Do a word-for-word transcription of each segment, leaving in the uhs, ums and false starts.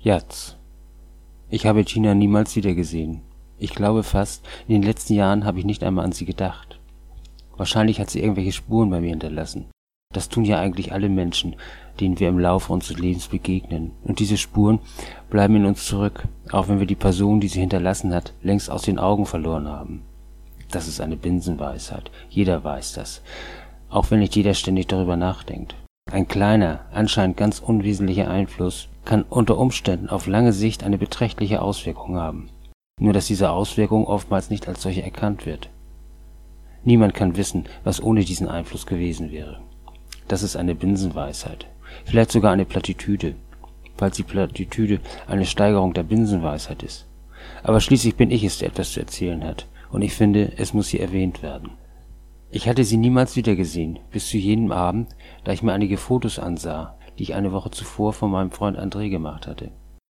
Jaz. Ich habe Tina niemals wiedergesehen. Ich glaube fast, in den letzten Jahren habe ich nicht einmal an sie gedacht. Wahrscheinlich hat sie irgendwelche Spuren bei mir hinterlassen. Das tun ja eigentlich alle Menschen, denen wir im Laufe unseres Lebens begegnen. Und diese Spuren bleiben in uns zurück, auch wenn wir die Person, die sie hinterlassen hat, längst aus den Augen verloren haben. Das ist eine Binsenweisheit. Jeder weiß das. Auch wenn nicht jeder ständig darüber nachdenkt. Ein kleiner, anscheinend ganz unwesentlicher Einfluss kann unter Umständen auf lange Sicht eine beträchtliche Auswirkung haben. Nur dass diese Auswirkung oftmals nicht als solche erkannt wird. Niemand kann wissen, was ohne diesen Einfluss gewesen wäre. Das ist eine Binsenweisheit. Vielleicht sogar eine Plattitüde, falls die Plattitüde eine Steigerung der Binsenweisheit ist. Aber schließlich bin ich es, der etwas zu erzählen hat, und ich finde, es muss hier erwähnt werden. Ich hatte sie niemals wiedergesehen, bis zu jenem Abend, da ich mir einige Fotos ansah, die ich eine Woche zuvor von meinem Freund André gemacht hatte.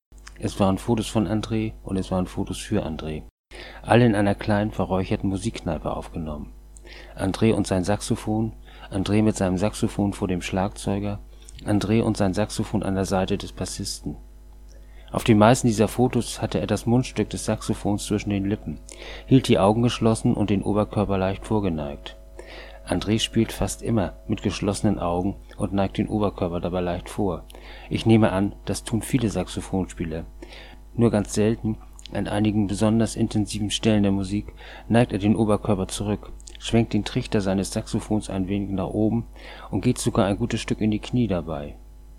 Es waren Fotos von André und es waren Fotos für André. Alle in einer kleinen, verräucherten Musikkneipe aufgenommen. André und sein Saxophon, André mit seinem Saxophon vor dem Schlagzeuger, André und sein Saxophon an der Seite des Bassisten. Auf den meisten dieser Fotos hatte er das Mundstück des Saxophons zwischen den Lippen, hielt die Augen geschlossen und den Oberkörper leicht vorgeneigt. André spielt fast immer mit geschlossenen Augen und neigt den Oberkörper dabei leicht vor. Ich nehme an, das tun viele Saxophonspieler. Nur ganz selten, an einigen besonders intensiven Stellen der Musik, neigt er den Oberkörper zurück, schwenkt den Trichter seines Saxophons ein wenig nach oben und geht sogar ein gutes Stück in die Knie dabei.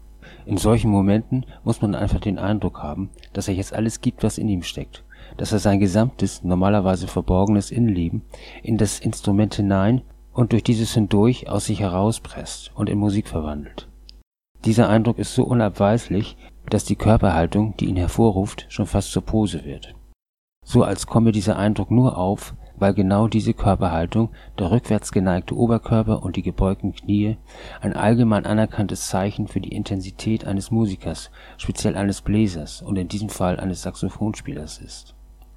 In solchen Momenten muss man einfach den Eindruck haben, dass er jetzt alles gibt, was in ihm steckt, dass er sein gesamtes, normalerweise verborgenes Innenleben in das Instrument hinein und durch dieses hindurch aus sich herauspresst und in Musik verwandelt. Dieser Eindruck ist so unabweislich, dass die Körperhaltung, die ihn hervorruft, schon fast zur Pose wird. So als komme dieser Eindruck nur auf, weil genau diese Körperhaltung, der rückwärts geneigte Oberkörper und die gebeugten Knie, ein allgemein anerkanntes Zeichen für die Intensität eines Musikers, speziell eines Bläsers und in diesem Fall eines Saxophonspielers ist.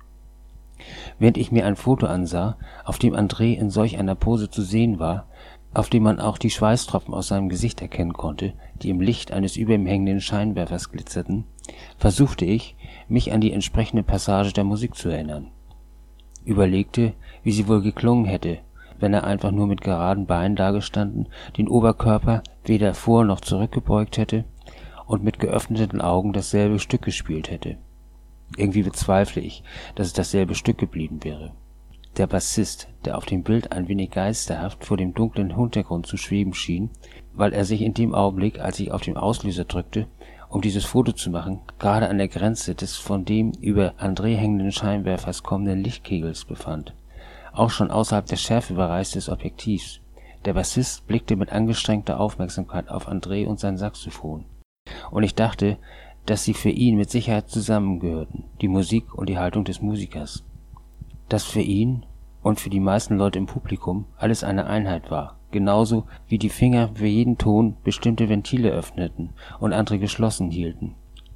Während ich mir ein Foto ansah, auf dem André in solch einer Pose zu sehen war, auf dem man auch die Schweißtropfen aus seinem Gesicht erkennen konnte, die im Licht eines über ihm hängenden Scheinwerfers glitzerten, versuchte ich, mich an die entsprechende Passage der Musik zu erinnern. Überlegte, wie sie wohl geklungen hätte, wenn er einfach nur mit geraden Beinen dagestanden, den Oberkörper weder vor noch zurückgebeugt hätte und mit geöffneten Augen dasselbe Stück gespielt hätte. Irgendwie bezweifle ich, dass es dasselbe Stück geblieben wäre. Der Bassist, der auf dem Bild ein wenig geisterhaft vor dem dunklen Hintergrund zu schweben schien, weil er sich in dem Augenblick, als ich auf den Auslöser drückte, um dieses Foto zu machen, gerade an der Grenze des von dem über André hängenden Scheinwerfers kommenden Lichtkegels befand, auch schon außerhalb des Schärfebereichs des Objektivs. Der Bassist blickte mit angestrengter Aufmerksamkeit auf André und sein Saxophon, und ich dachte, dass sie für ihn mit Sicherheit zusammengehörten, die Musik und die Haltung des Musikers. Dass für ihn und für die meisten Leute im Publikum alles eine Einheit war, genauso wie die Finger für jeden Ton bestimmte Ventile öffneten und andere geschlossen hielten.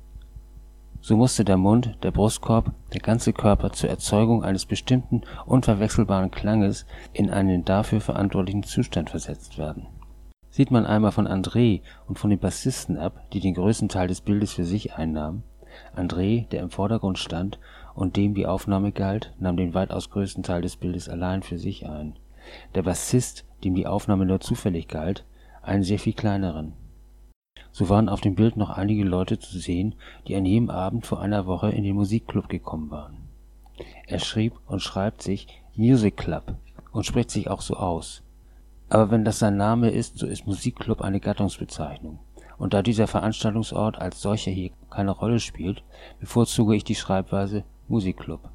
So musste der Mund, der Brustkorb, der ganze Körper zur Erzeugung eines bestimmten, unverwechselbaren Klanges in einen dafür verantwortlichen Zustand versetzt werden. Sieht man einmal von André und von den Bassisten ab, die den größten Teil des Bildes für sich einnahmen, André, der im Vordergrund stand und dem die Aufnahme galt, nahm den weitaus größten Teil des Bildes allein für sich ein. Der Bassist, dem die Aufnahme nur zufällig galt, einen sehr viel kleineren. So waren auf dem Bild noch einige Leute zu sehen, die an jedem Abend vor einer Woche in den Musikclub gekommen waren. Er schrieb und schreibt sich Music Club und spricht sich auch so aus. Aber wenn das sein Name ist, so ist Musikclub eine Gattungsbezeichnung. Und da dieser Veranstaltungsort als solcher hier keine Rolle spielt, bevorzuge ich die Schreibweise Musikclub.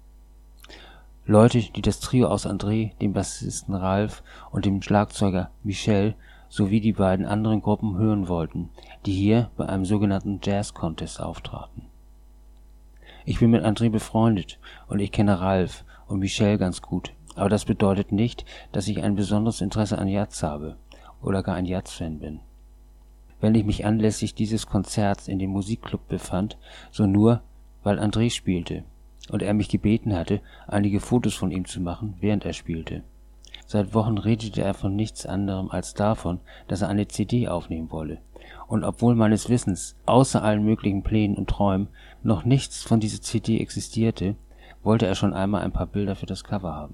Leute, die das Trio aus André, dem Bassisten Ralf und dem Schlagzeuger Michel sowie die beiden anderen Gruppen hören wollten, die hier bei einem sogenannten Jazz-Contest auftraten. Ich bin mit André befreundet und ich kenne Ralf und Michel ganz gut, aber das bedeutet nicht, dass ich ein besonderes Interesse an Jazz habe oder gar ein Jazz-Fan bin. Wenn ich mich anlässlich dieses Konzerts in dem Musikclub befand, so nur, weil André spielte und er mich gebeten hatte, einige Fotos von ihm zu machen, während er spielte. Seit Wochen redete er von nichts anderem als davon, dass er eine C D aufnehmen wolle. Und obwohl meines Wissens, außer allen möglichen Plänen und Träumen, noch nichts von dieser C D existierte, wollte er schon einmal ein paar Bilder für das Cover haben.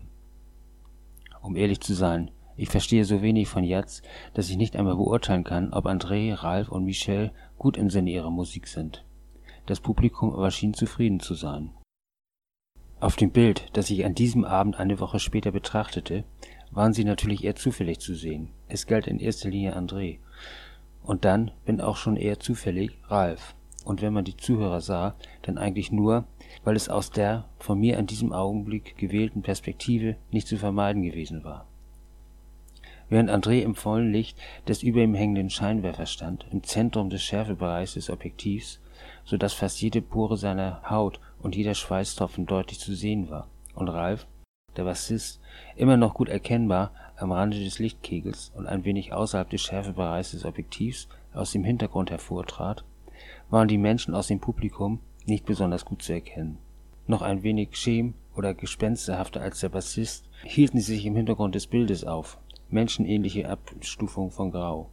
Um ehrlich zu sein, ich verstehe so wenig von Jazz, dass ich nicht einmal beurteilen kann, ob André, Ralf und Michel gut im Sinne ihrer Musik sind. Das Publikum aber schien zufrieden zu sein. Auf dem Bild, das ich an diesem Abend eine Woche später betrachtete, waren sie natürlich eher zufällig zu sehen. Es galt in erster Linie André. Und dann, wenn auch schon eher zufällig, Ralf. Und wenn man die Zuhörer sah, dann eigentlich nur, weil es aus der von mir an diesem Augenblick gewählten Perspektive nicht zu vermeiden gewesen war. Während André im vollen Licht des über ihm hängenden Scheinwerfers stand, im Zentrum des Schärfebereichs des Objektivs, so dass fast jede Pore seiner Haut und jeder Schweißtropfen deutlich zu sehen war, und Ralf, der Bassist, immer noch gut erkennbar am Rande des Lichtkegels und ein wenig außerhalb des Schärfebereichs des Objektivs aus dem Hintergrund hervortrat, waren die Menschen aus dem Publikum nicht besonders gut zu erkennen. Noch ein wenig schem- oder gespensterhafter als der Bassist hielten sie sich im Hintergrund des Bildes auf, menschenähnliche Abstufung von Grau.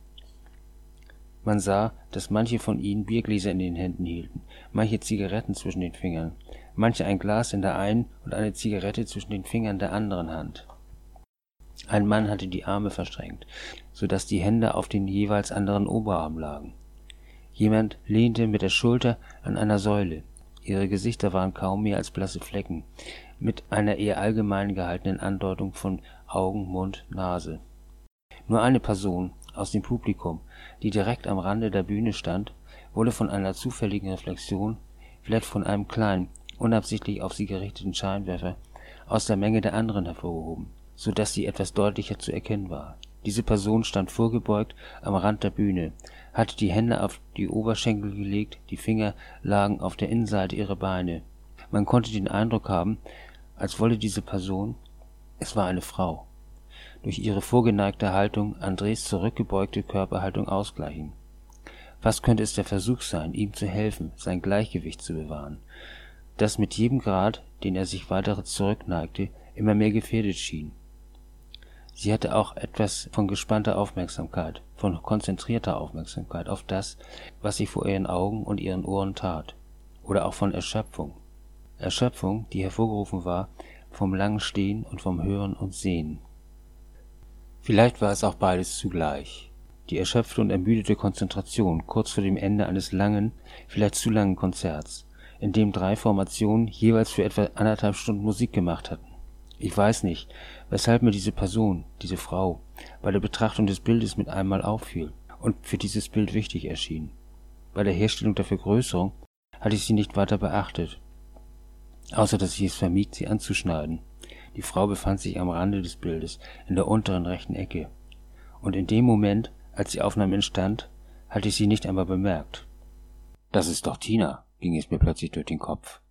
Man sah, dass manche von ihnen Biergläser in den Händen hielten, manche Zigaretten zwischen den Fingern, manche ein Glas in der einen und eine Zigarette zwischen den Fingern der anderen Hand. Ein Mann hatte die Arme verschränkt, so dass die Hände auf den jeweils anderen Oberarm lagen. Jemand lehnte mit der Schulter an einer Säule. Ihre Gesichter waren kaum mehr als blasse Flecken, mit einer eher allgemein gehaltenen Andeutung von Augen, Mund, Nase. Nur eine Person aus dem Publikum, die direkt am Rande der Bühne stand, wurde von einer zufälligen Reflexion, vielleicht von einem kleinen, unabsichtlich auf sie gerichteten Scheinwerfer, aus der Menge der anderen hervorgehoben, so dass sie etwas deutlicher zu erkennen war. Diese Person stand vorgebeugt am Rand der Bühne, hatte die Hände auf die Oberschenkel gelegt, die Finger lagen auf der Innenseite ihrer Beine. Man konnte den Eindruck haben, als wolle diese Person, es war eine Frau, durch ihre vorgeneigte Haltung Andres zurückgebeugte Körperhaltung ausgleichen. Was könnte es der Versuch sein, ihm zu helfen, sein Gleichgewicht zu bewahren, das mit jedem Grad, den er sich weiter zurückneigte, immer mehr gefährdet schien. Sie hatte auch etwas von gespannter Aufmerksamkeit, von konzentrierter Aufmerksamkeit auf das, was sich vor ihren Augen und ihren Ohren tat, oder auch von Erschöpfung. Erschöpfung, die hervorgerufen war vom langen Stehen und vom Hören und Sehen. Vielleicht war es auch beides zugleich. Die erschöpfte und ermüdete Konzentration kurz vor dem Ende eines langen, vielleicht zu langen Konzerts, in dem drei Formationen jeweils für etwa anderthalb Stunden Musik gemacht hatten. Ich weiß nicht, weshalb mir diese Person, diese Frau, bei der Betrachtung des Bildes mit einmal auffiel und für dieses Bild wichtig erschien. Bei der Herstellung der Vergrößerung hatte ich sie nicht weiter beachtet, außer dass ich es vermied, sie anzuschneiden. Die Frau befand sich am Rande des Bildes, in der unteren rechten Ecke, und in dem Moment, als die Aufnahme entstand, hatte ich sie nicht einmal bemerkt. »Das ist doch Tina«, ging es mir plötzlich durch den Kopf.